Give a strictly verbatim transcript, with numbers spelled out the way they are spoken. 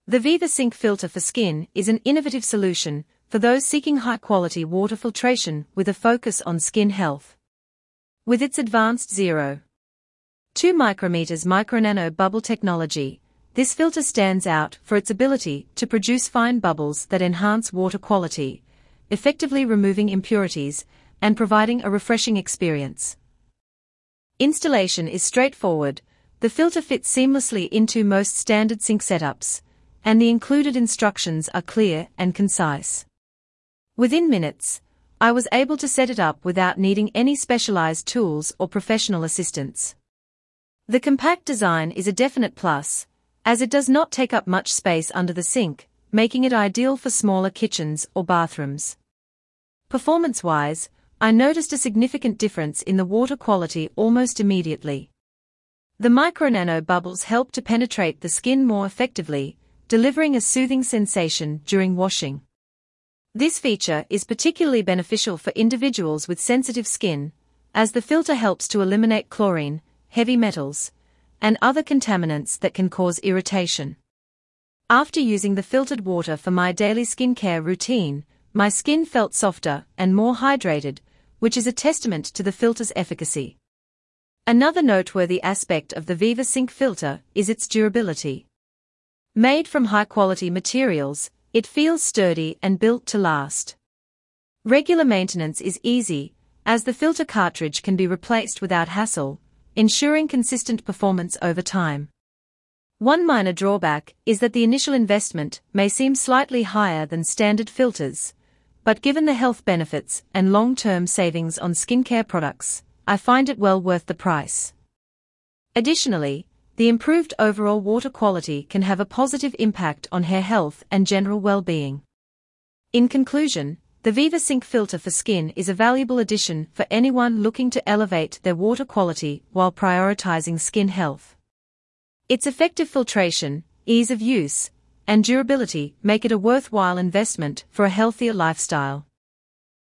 The Viva Sink filter for skin is an innovative solution for those seeking high-quality water filtration with a focus on skin health. With its advanced zero point two micrometers micronano bubble technology, this filter stands out for its ability to produce fine bubbles that enhance water quality, effectively removing impurities and providing a refreshing experience. Installation is straightforward. The filter fits seamlessly into most standard sink setups, and the included instructions are clear and concise. Within minutes, I was able to set it up without needing any specialized tools or professional assistance. The compact design is a definite plus, as it does not take up much space under the sink, making it ideal for smaller kitchens or bathrooms. Performance-wise, I noticed a significant difference in the water quality almost immediately. The micronano bubbles help to penetrate the skin more effectively, delivering a soothing sensation during washing. This feature is particularly beneficial for individuals with sensitive skin, as the filter helps to eliminate chlorine, heavy metals, and other contaminants that can cause irritation. After using the filtered water for my daily skincare routine, my skin felt softer and more hydrated, which is a testament to the filter's efficacy. Another noteworthy aspect of the Viva Sink filter is its durability. Made from high-quality materials, it feels sturdy and built to last. Regular maintenance is easy, as the filter cartridge can be replaced without hassle, ensuring consistent performance over time. One minor drawback is that the initial investment may seem slightly higher than standard filters, but given the health benefits and long-term savings on skincare products, I find it well worth the price. Additionally, the improved overall water quality can have a positive impact on hair health and general well-being. In conclusion, the Viva Sink filter for skin is a valuable addition for anyone looking to elevate their water quality while prioritizing skin health. Its effective filtration, ease of use, and durability make it a worthwhile investment for a healthier lifestyle.